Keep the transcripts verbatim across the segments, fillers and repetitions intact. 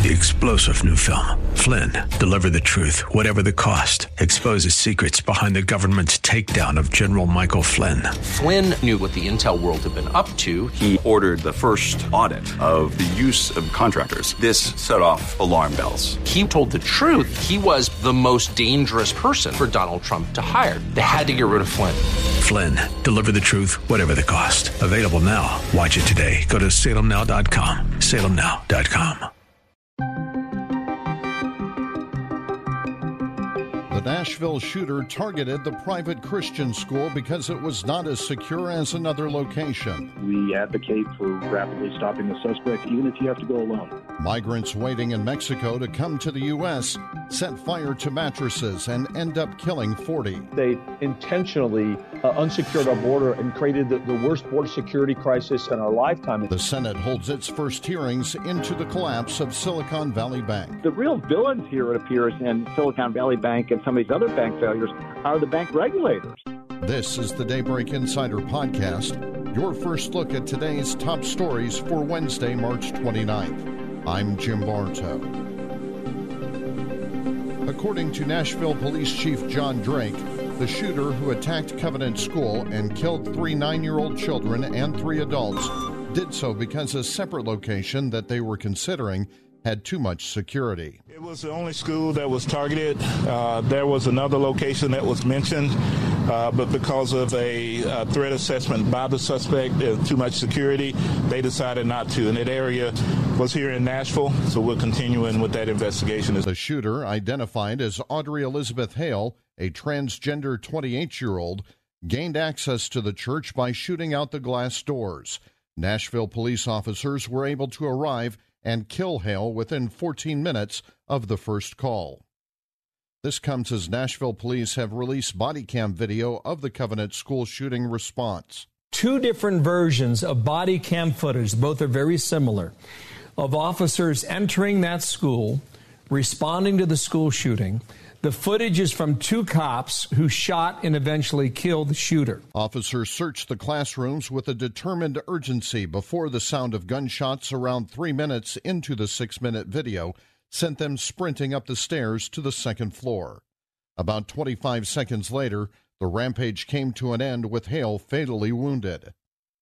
The explosive new film, Flynn, deliver the truth, whatever the cost, exposes secrets behind the government's takedown of General Michael Flynn. Flynn knew what the intel world had been up to. He ordered the first audit of the use of contractors. This set off alarm bells. He told the truth. He was the most dangerous person for Donald Trump to hire. They had to get rid of Flynn. Flynn, deliver the truth, whatever the cost. Available now. Watch it today. Go to salem now dot com. salem now dot com. The Nashville shooter targeted the private Christian school because it was not as secure as another location. We advocate for rapidly stopping the suspect, even if you have to go alone. Migrants waiting in Mexico to come to the U S set fire to mattresses and end up killing forty. They intentionally uh, unsecured our border and created the, the worst border security crisis in our lifetime. The Senate holds its first hearings into the collapse of Silicon Valley Bank. The real villains here, it appears, in Silicon Valley Bank and some of these other bank failures are the bank regulators. This is the Daybreak Insider Podcast, your first look at today's top stories for Wednesday, March twenty-ninth. I'm Jim Bartow. According to Nashville Police Chief John Drake, the shooter who attacked Covenant School and killed three nine-year-old children and three adults did so because a separate location that they were considering had too much security. It was the only school that was targeted. Uh, there was another location that was mentioned, uh, but because of a uh, threat assessment by the suspect and too much security, they decided not to. And that area was here in Nashville, so we're continuing with that investigation. The shooter, identified as Audrey Elizabeth Hale, a transgender twenty-eight-year-old, gained access to the church by shooting out the glass doors. Nashville police officers were able to arrive and kill Hale within fourteen minutes of the first call. This comes as Nashville police have released body cam video of the Covenant School shooting response. Two different versions of body cam footage, both are very similar, of officers entering that school, responding to the school shooting. The footage is from two cops who shot and eventually killed the shooter. Officers searched the classrooms with a determined urgency before the sound of gunshots around three minutes into the six-minute video sent them sprinting up the stairs to the second floor. About twenty-five seconds later, the rampage came to an end with Hale fatally wounded.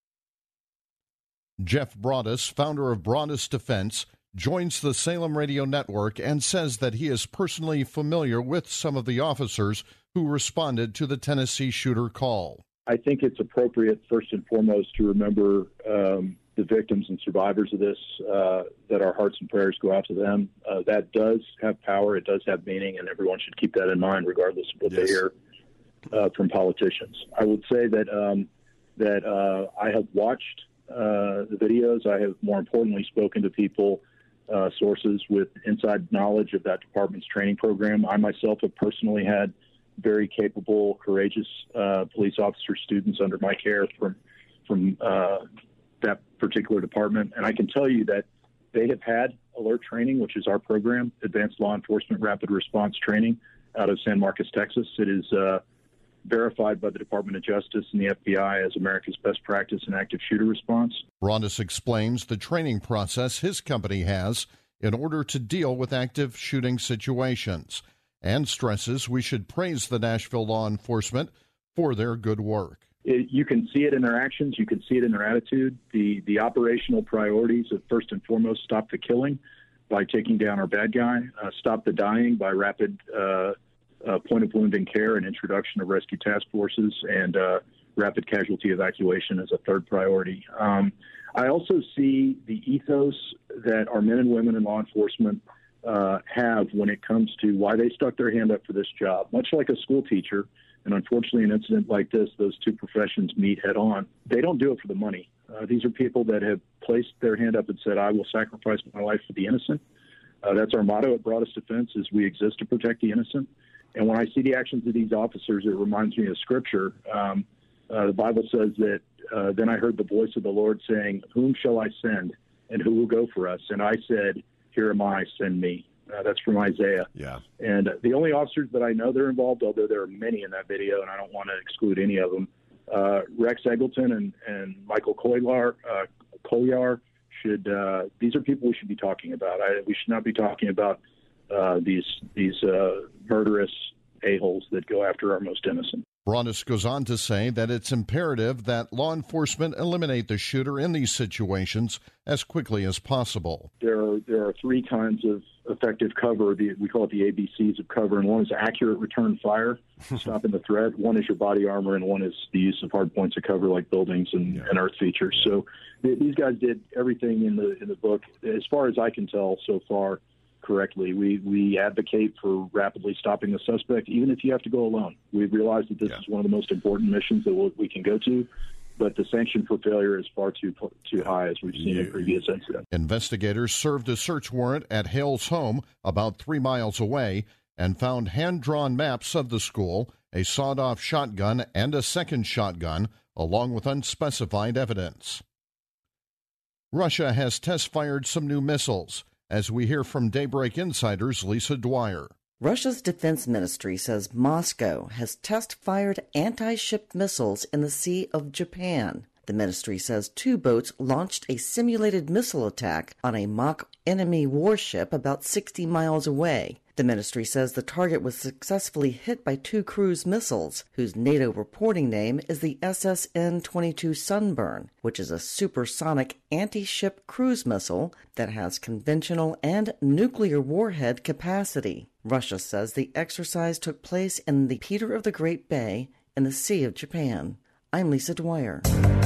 Jeff Broadus, founder of Broadus Defense, joins the Salem Radio Network and says that he is personally familiar with some of the officers who responded to the Tennessee shooter call. I think it's appropriate, first and foremost, to remember um, the victims and survivors of this, uh, that our hearts and prayers go out to them. Uh, that does have power, it does have meaning, and everyone should keep that in mind regardless of what yes. they hear uh, from politicians. I would say that, um, that uh, I have watched uh, the videos. I have, more importantly, spoken to people Uh, sources with inside knowledge of that department's training program. I myself have personally had very capable, courageous uh, police officer students under my care from from uh, that particular department, and I can tell you that they have had alert training, which is our program, Advanced Law Enforcement Rapid Response Training, out of San Marcos, Texas. It is uh, verified by the Department of Justice and the F B I as America's best practice in active shooter response. Broadus explains the training process his company has in order to deal with active shooting situations and stresses we should praise the Nashville law enforcement for their good work. It, you can see it in their actions. You can see it in their attitude. The, the operational priorities of, first and foremost, stop the killing by taking down our bad guy, uh, stop the dying by rapid uh, Uh, point of wounding care and introduction of rescue task forces, and uh, rapid casualty evacuation as a third priority. Um, I also see the ethos that our men and women in law enforcement uh, have when it comes to why they stuck their hand up for this job. Much like a school teacher, and unfortunately an incident like this, those two professions meet head on. They don't do it for the money. Uh, these are people that have placed their hand up and said, I will sacrifice my life for the innocent. Uh, that's our motto at Broadus Defense, is we exist to protect the innocent. And when I see the actions of these officers, it reminds me of Scripture. Um, uh, the Bible says that, uh, then I heard the voice of the Lord saying, whom shall I send, and who will go for us? And I said, here am I, send me. Uh, that's from Isaiah. Yeah. And uh, the only officers that I know that are involved, although there are many in that video, and I don't want to exclude any of them, uh, Rex Eggleton and, and Michael Kolyar, uh, Kolyar, should uh, these are people we should be talking about. I, we should not be talking about uh, these these uh, murderous a-holes that go after our most innocent. Broaddus goes on to say that it's imperative that law enforcement eliminate the shooter in these situations as quickly as possible. There are, there are three kinds of effective cover. The, we call it the A B Cs of cover, and one is accurate return fire, stopping the threat. One is your body armor, and one is the use of hard points of cover like buildings and, and earth features. So th- these guys did everything in the in the book, as far as I can tell so far, correctly. We we advocate for rapidly stopping the suspect, even if you have to go alone. We realize that this yeah. is one of the most important missions that we'll, we can go to, but the sanction for failure is far too too high, as we've seen yeah. in previous incidents. Investigators served a search warrant at Hale's home about three miles away and found hand-drawn maps of the school, a sawed-off shotgun, and a second shotgun, along with unspecified evidence. Russia has test-fired some new missiles, as we hear from Daybreak Insider's Lisa Dwyer. Russia's defense ministry says Moscow has test-fired anti-ship missiles in the Sea of Japan. The ministry says two boats launched a simulated missile attack on a mock enemy warship about sixty miles away. The ministry says the target was successfully hit by two cruise missiles, whose NATO reporting name is the S S N twenty-two Sunburn, which is a supersonic anti-ship cruise missile that has conventional and nuclear warhead capacity. Russia says the exercise took place in the Peter of the Great Bay in the Sea of Japan. I'm Lisa Dwyer.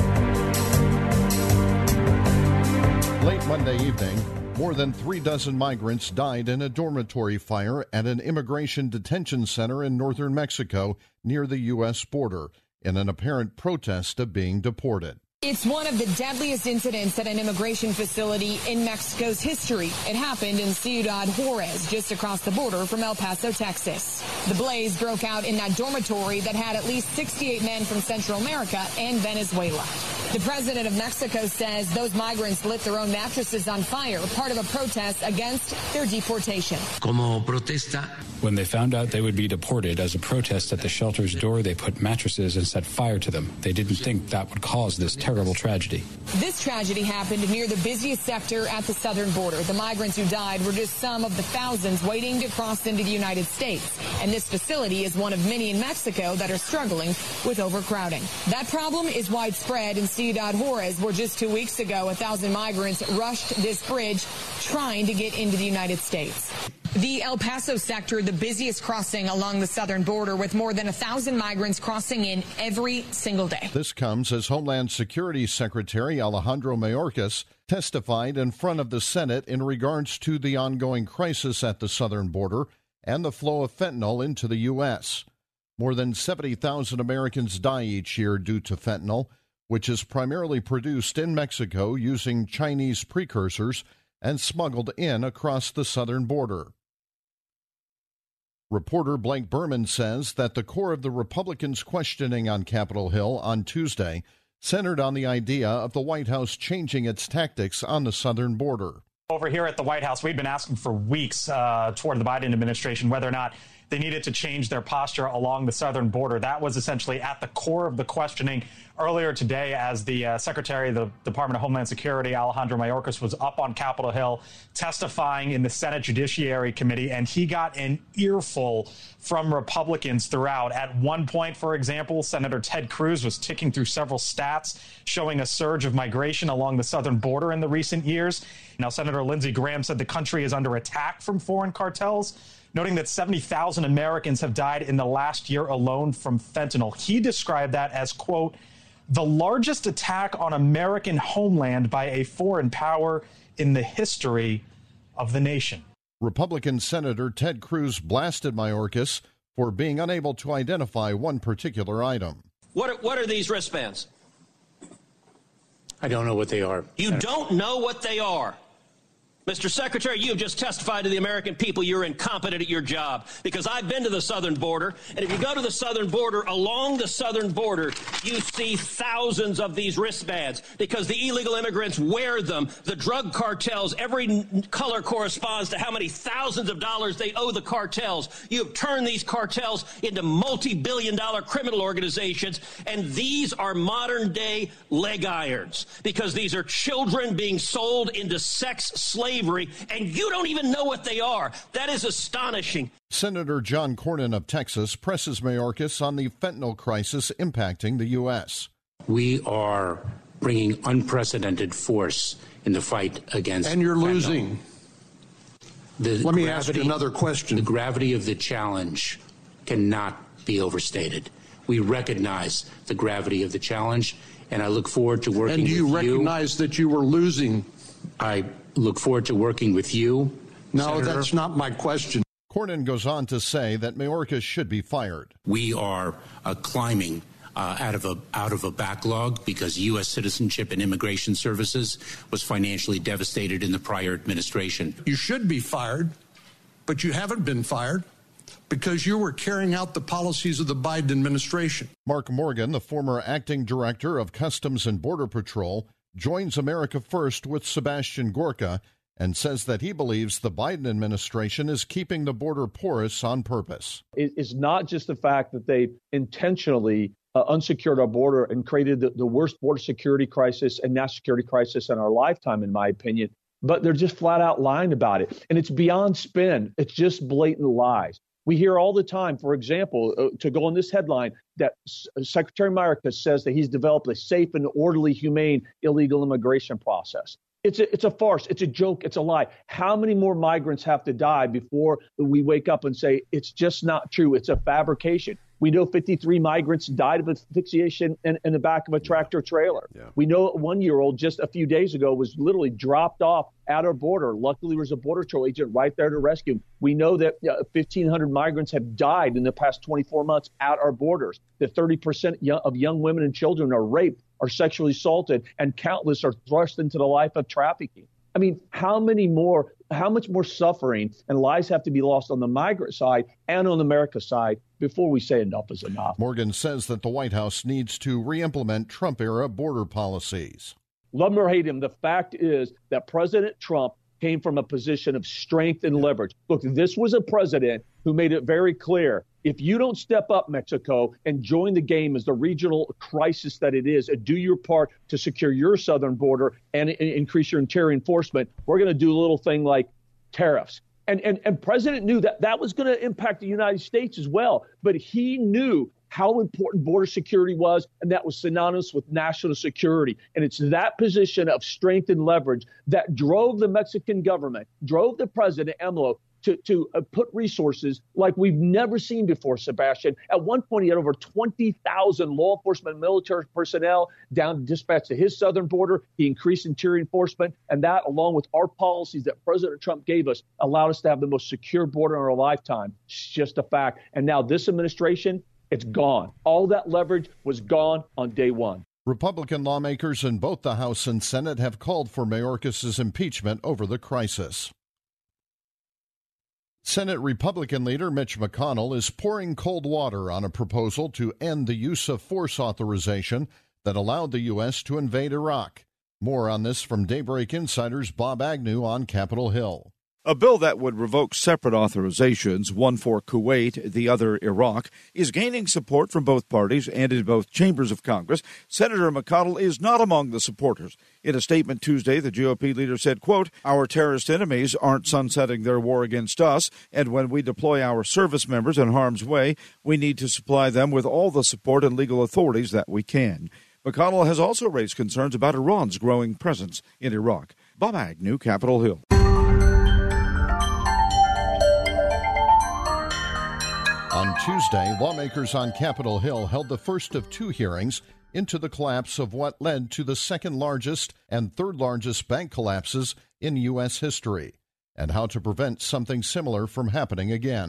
Late Monday evening, more than three dozen migrants died in a dormitory fire at an immigration detention center in northern Mexico near the U S border in an apparent protest of being deported. It's one of the deadliest incidents at an immigration facility in Mexico's history. It happened in Ciudad Juarez, just across the border from El Paso, Texas. The blaze broke out in that dormitory that had at least sixty-eight men from Central America and Venezuela. The president of Mexico says those migrants lit their own mattresses on fire, part of a protest against their deportation. Como protesta. When they found out they would be deported as a protest at the shelter's door, they put mattresses and set fire to them. They didn't think that would cause this terrible tragedy. This tragedy happened near the busiest sector at the southern border. The migrants who died were just some of the thousands waiting to cross into the United States. And this facility is one of many in Mexico that are struggling with overcrowding. That problem is widespread in Ciudad Juarez, where just two weeks ago, a thousand migrants rushed this bridge trying to get into the United States. The El Paso sector, the busiest crossing along the southern border, with more than a thousand migrants crossing in every single day. This comes as Homeland Security Secretary Alejandro Mayorkas testified in front of the Senate in regards to the ongoing crisis at the southern border and the flow of fentanyl into the U S. More than seventy thousand Americans die each year due to fentanyl, which is primarily produced in Mexico using Chinese precursors and smuggled in across the southern border. Reporter Blake Berman says that the core of the Republicans' questioning on Capitol Hill on Tuesday centered on the idea of the White House changing its tactics on the southern border. Over here at the White House, we've been asking for weeks uh, toward the Biden administration whether or not they needed to change their posture along the southern border. That was essentially at the core of the questioning earlier today as the uh, Secretary of the Department of Homeland Security, Alejandro Mayorkas, was up on Capitol Hill testifying in the Senate Judiciary Committee, and he got an earful from Republicans throughout. At one point, for example, Senator Ted Cruz was ticking through several stats showing a surge of migration along the southern border in the recent years. Now, Senator Lindsey Graham said the country is under attack from foreign cartels, noting that seventy thousand Americans have died in the last year alone from fentanyl. He described that as, quote, the largest attack on American homeland by a foreign power in the history of the nation. Republican Senator Ted Cruz blasted Mayorkas for being unable to identify one particular item. What are, what are these wristbands? I don't know what they are. You don't know what they are? Mister Secretary, you have just testified to the American people you're incompetent at your job, because I've been to the southern border, and if you go to the southern border, along the southern border, you see thousands of these wristbands because the illegal immigrants wear them. The drug cartels, every color corresponds to how many thousands of dollars they owe the cartels. You have turned these cartels into multi-billion dollar criminal organizations, and these are modern-day leg irons because these are children being sold into sex slavery. And you don't even know what they are. That is astonishing. Senator John Cornyn of Texas presses Mayorkas on the fentanyl crisis impacting the U S. We are bringing unprecedented force in the fight against And you're fentanyl. losing. The Let me gravity, ask you another question. The gravity of the challenge cannot be overstated. We recognize the gravity of the challenge, and I look forward to working with you. And do you recognize that you were losing? I look forward to working with you. No, Senator. that's not my question. Cornyn goes on to say that Mayorkas should be fired. We are uh, climbing uh, out of a out of a backlog because U S Citizenship and Immigration Services was financially devastated in the prior administration. You should be fired, but you haven't been fired because you were carrying out the policies of the Biden administration. Mark Morgan, the former acting director of Customs and Border Patrol, joins America First with Sebastian Gorka and says that he believes the Biden administration is keeping the border porous on purpose. It's not just the fact that they intentionally uh, unsecured our border and created the, the worst border security crisis and national security crisis in our lifetime, in my opinion, but they're just flat out lying about it. And it's beyond spin. It's just blatant lies. We hear all the time, for example, uh, to go on this headline, that S- Secretary Mayorkas says that he's developed a safe and orderly, humane, illegal immigration process. It's a, it's a farce. It's a joke. It's a lie. How many more migrants have to die before we wake up and say it's just not true? It's a fabrication. We know fifty-three migrants died of asphyxiation in, in the back of a tractor trailer. Yeah. We know a one-year-old just a few days ago was literally dropped off at our border. Luckily, there was a Border Patrol agent right there to rescue him. We know that uh, fifteen hundred migrants have died in the past twenty-four months at our borders. That thirty percent of young women and children are raped, are sexually assaulted, and countless are thrust into the life of trafficking. I mean, how many more, how much more suffering and lives have to be lost on the migrant side and on the America side before we say enough is enough? Morgan says that the White House needs to re-implement Trump-era border policies. Love him or hate him, the fact is that President Trump came from a position of strength and leverage. Look, this was a president who made it very clear, if you don't step up, Mexico, and join the game as the regional crisis that it is, and do your part to secure your southern border and, and increase your interior enforcement, we're going to do a little thing like tariffs. And, and, and President knew that that was going to impact the United States as well. But he knew how important border security was, and that was synonymous with national security. And it's that position of strength and leverage that drove the Mexican government, drove the president, AMLO, to, to uh, put resources like we've never seen before, Sebastian. At one point, he had over twenty thousand law enforcement and military personnel down to dispatch to his southern border. He increased interior enforcement, and that, along with our policies that President Trump gave us, allowed us to have the most secure border in our lifetime. It's just a fact. And now this administration, it's gone. All that leverage was gone on day one. Republican lawmakers in both the House and Senate have called for Mayorkas' impeachment over the crisis. Senate Republican leader Mitch McConnell is pouring cold water on a proposal to end the use of force authorization that allowed the U S to invade Iraq. More on this from Daybreak Insider's Bob Agnew on Capitol Hill. A bill that would revoke separate authorizations, one for Kuwait, the other Iraq, is gaining support from both parties and in both chambers of Congress. Senator McConnell is not among the supporters. In a statement Tuesday, the G O P leader said, quote, "Our terrorist enemies aren't sunsetting their war against us, and when we deploy our service members in harm's way, we need to supply them with all the support and legal authorities that we can." McConnell has also raised concerns about Iran's growing presence in Iraq. Bob Agnew, Capitol Hill. On Tuesday, lawmakers on Capitol Hill held the first of two hearings into the collapse of what led to the second largest and third largest bank collapses in U S history, and how to prevent something similar from happening again.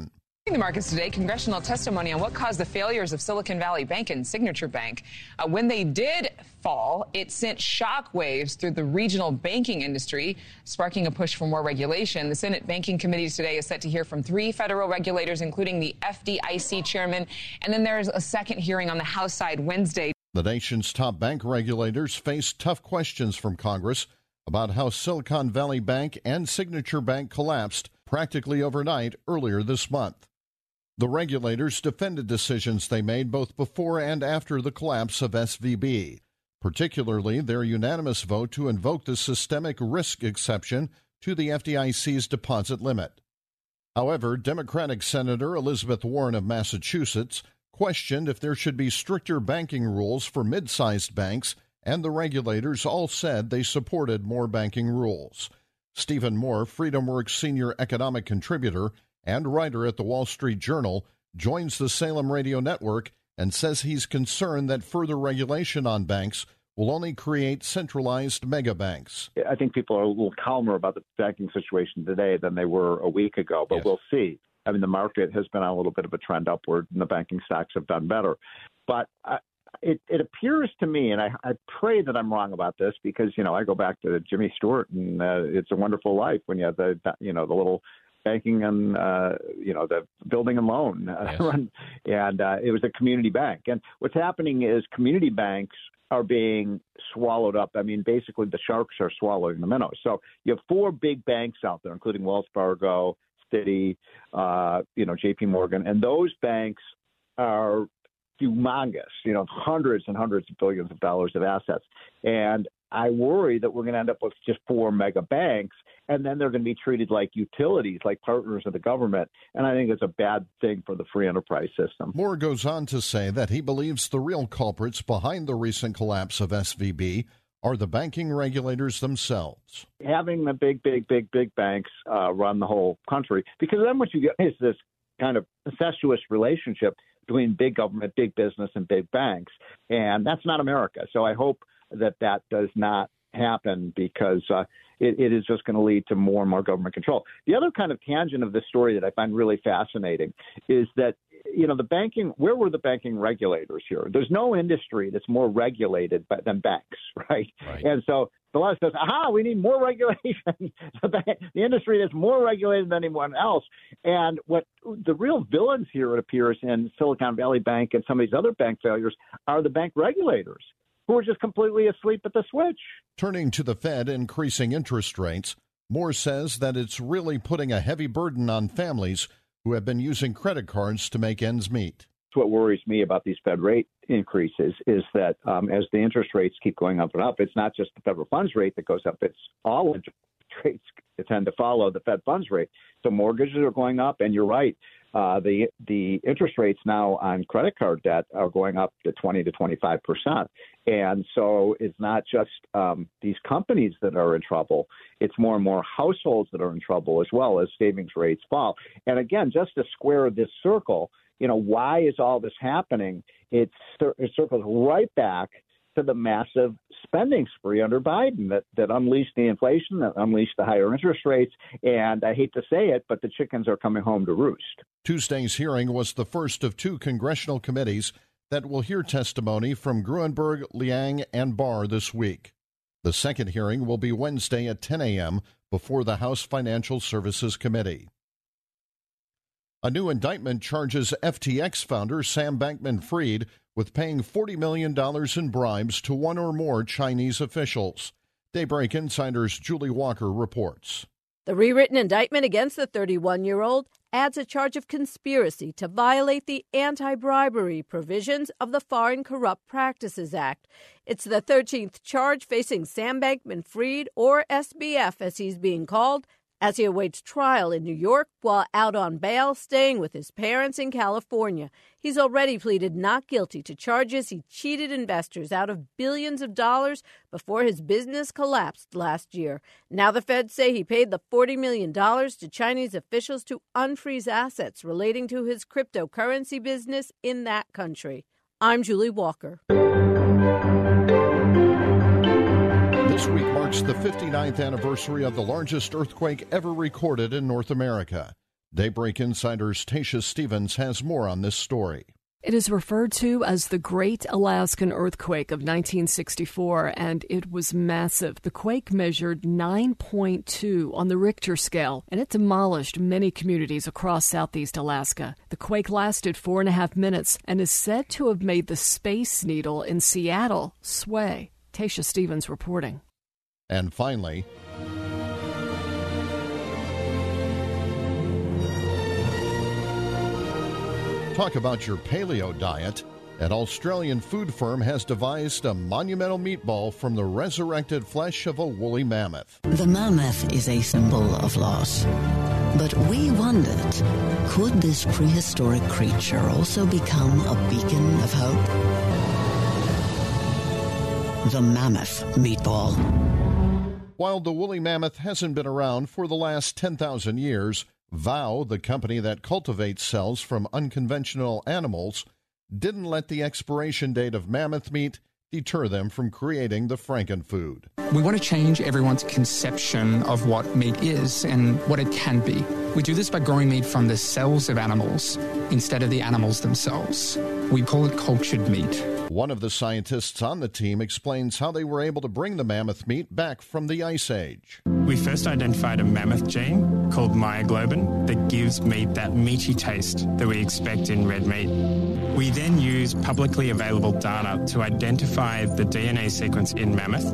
In the markets today, congressional testimony on what caused the failures of Silicon Valley Bank and Signature Bank. Uh, when they did fall, it sent shockwaves through the regional banking industry, sparking a push for more regulation. The Senate Banking Committee today is set to hear from three federal regulators, including the F D I C chairman. And then there's a second hearing on the House side Wednesday. The nation's top bank regulators face tough questions from Congress about how Silicon Valley Bank and Signature Bank collapsed practically overnight earlier this month. The regulators defended decisions they made both before and after the collapse of S V B, particularly their unanimous vote to invoke the systemic risk exception to the F D I C's deposit limit. However, Democratic Senator Elizabeth Warren of Massachusetts questioned if there should be stricter banking rules for mid-sized banks, and the regulators all said they supported more banking rules. Stephen Moore, FreedomWorks senior economic contributor and writer at the Wall Street Journal, joins the Salem Radio Network and says he's concerned that further regulation on banks will only create centralized mega banks. I think people are a little calmer about the banking situation today than they were a week ago, but yes. We'll see. I mean, the market has been on a little bit of a trend upward, and the banking stocks have done better. But I, it, it appears to me, and I, I pray that I'm wrong about this, because, you know, I go back to Jimmy Stewart, and uh, It's a Wonderful Life, when you have the, you know, the little banking and, uh, you know, the building and loan. Uh, yes. and uh, it was a community bank. And what's happening is community banks are being swallowed up. I mean, basically the sharks are swallowing the minnows. So you have four big banks out there, including Wells Fargo, Citi, uh, you know, J P Morgan. And those banks are humongous, you know, hundreds and hundreds of billions of dollars of assets. And I worry that we're going to end up with just four mega banks, and then they're going to be treated like utilities, like partners of the government. And I think it's a bad thing for the free enterprise system. Moore goes on to say that he believes the real culprits behind the recent collapse of S V B are the banking regulators themselves. Having the big, big, big, big banks uh, run the whole country, because then what you get is this kind of incestuous relationship between big government, big business, and big banks. And that's not America. So I hope that that does not happen, because uh, it, it is just going to lead to more and more government control. The other kind of tangent of this story that I find really fascinating is that, you know, the banking, where were the banking regulators here? There's no industry that's more regulated by, than banks, right? right? And so the law says, aha, we need more regulation. the, bank, the industry that's more regulated than anyone else. And what the real villains here, it appears, in Silicon Valley Bank and some of these other bank failures are the bank regulators, who are just completely asleep at the switch. Turning to the Fed increasing interest rates, Moore says that it's really putting a heavy burden on families who have been using credit cards to make ends meet. What worries me about these Fed rate increases is that um, as the interest rates keep going up and up, it's not just the federal funds rate that goes up, it's all interest rates that tend to follow the Fed funds rate. So mortgages are going up, and you're right. Uh, the the interest rates now on credit card debt are going up to twenty to twenty-five percent. And so it's not just um, these companies that are in trouble. It's more and more households that are in trouble as well as savings rates fall. And again, just to square this circle, you know, why is all this happening? It's, it circles right back to the massive spending spree under Biden that, that unleashed the inflation, that unleashed the higher interest rates. And I hate to say it, but the chickens are coming home to roost. Tuesday's hearing was the first of two congressional committees that will hear testimony from Gruenberg, Liang, and Barr this week. The second hearing will be Wednesday at ten a.m. before the House Financial Services Committee. A new indictment charges F T X founder Sam Bankman-Fried with paying forty million dollars in bribes to one or more Chinese officials. Daybreak Insider's Julie Walker reports. The rewritten indictment against the thirty-one-year-old adds a charge of conspiracy to violate the anti-bribery provisions of the Foreign Corrupt Practices Act. It's the thirteenth charge facing Sam Bankman-Fried, or S B F as he's being called, as he awaits trial in New York while out on bail, staying with his parents in California. He's already pleaded not guilty to charges he cheated investors out of billions of dollars before his business collapsed last year. Now the feds say he paid the forty million dollars to Chinese officials to unfreeze assets relating to his cryptocurrency business in that country. I'm Julie Walker. This week marks the fifty-ninth anniversary of the largest earthquake ever recorded in North America. Daybreak Insider's Tasha Stevens has more on this story. It is referred to as the Great Alaskan Earthquake of nineteen sixty-four, and it was massive. The quake measured nine point two on the Richter scale, and it demolished many communities across southeast Alaska. The quake lasted four and a half minutes and is said to have made the Space Needle in Seattle sway. Tasha Stevens reporting. And finally, talk about your paleo diet. An Australian food firm has devised a monumental meatball from the resurrected flesh of a woolly mammoth. The mammoth is a symbol of loss. But we wondered, could this prehistoric creature also become a beacon of hope? The Mammoth Meatball. While the woolly mammoth hasn't been around for the last ten thousand years, Vow, the company that cultivates cells from unconventional animals, didn't let the expiration date of mammoth meat deter them from creating the Frankenfood. We want to change everyone's conception of what meat is and what it can be. We do this by growing meat from the cells of animals instead of the animals themselves. We call it cultured meat. One of the scientists on the team explains how they were able to bring the mammoth meat back from the Ice Age. We first identified a mammoth gene called myoglobin that gives meat that meaty taste that we expect in red meat. We then used publicly available data to identify the D N A sequence in mammoth.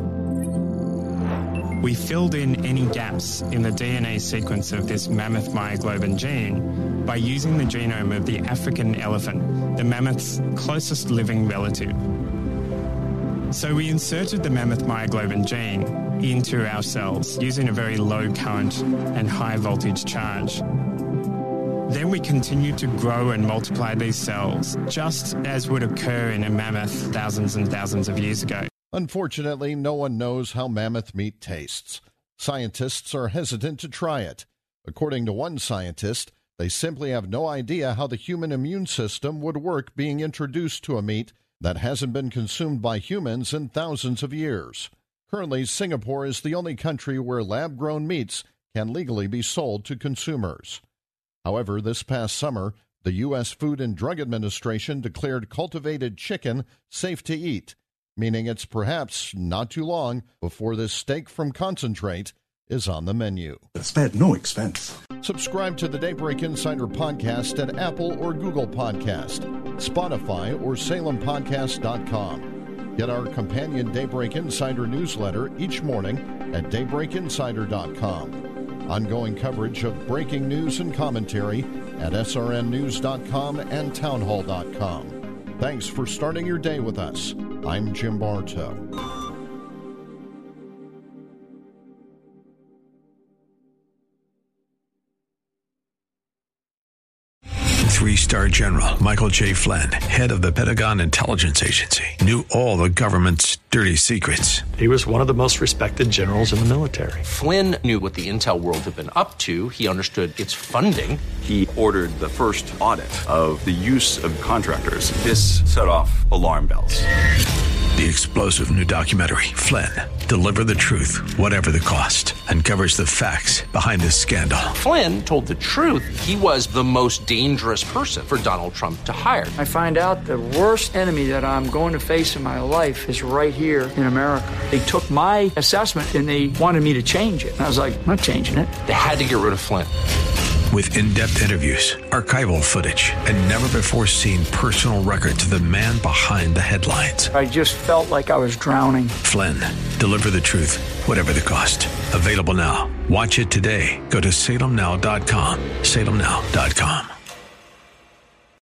We filled in any gaps in the D N A sequence of this mammoth myoglobin gene by using the genome of the African elephant, the mammoth's closest living relative. So we inserted the mammoth myoglobin gene into our cells using a very low current and high voltage charge. Then we continued to grow and multiply these cells, just as would occur in a mammoth thousands and thousands of years ago. Unfortunately, no one knows how mammoth meat tastes. Scientists are hesitant to try it. According to one scientist, they simply have no idea how the human immune system would work being introduced to a meat that hasn't been consumed by humans in thousands of years. Currently, Singapore is the only country where lab-grown meats can legally be sold to consumers. However, this past summer, the U S Food and Drug Administration declared cultivated chicken safe to eat, meaning it's perhaps not too long before this steak from concentrate is on the menu. Spared no expense. Subscribe to the Daybreak Insider podcast at Apple or Google Podcast, Spotify, or Salem Podcast dot com. Get our companion Daybreak Insider newsletter each morning at Daybreak Insider dot com. Ongoing coverage of breaking news and commentary at S R N News dot com and Townhall dot com. Thanks for starting your day with us. I'm Jim Bartow. Three-star General Michael J. Flynn, head of the Pentagon Intelligence Agency, knew all the government's dirty secrets. He was one of the most respected generals in the military. Flynn knew what the intel world had been up to. He understood its funding. He ordered the first audit of the use of contractors. This set off alarm bells. The explosive new documentary, Flynn, Deliver the Truth, Whatever the Cost, uncovers the facts behind this scandal. Flynn told the truth. He was the most dangerous person for Donald Trump to hire. I find out the worst enemy that I'm going to face in my life is right here in America. They took my assessment and they wanted me to change it. And I was like, I'm not changing it. They had to get rid of Flynn. With in-depth interviews, archival footage, and never-before-seen personal records of the man behind the headlines. I just felt like I was drowning. Flynn, Deliver the Truth, Whatever the Cost. Available now. Watch it today. Go to Salem Now dot com. Salem Now dot com.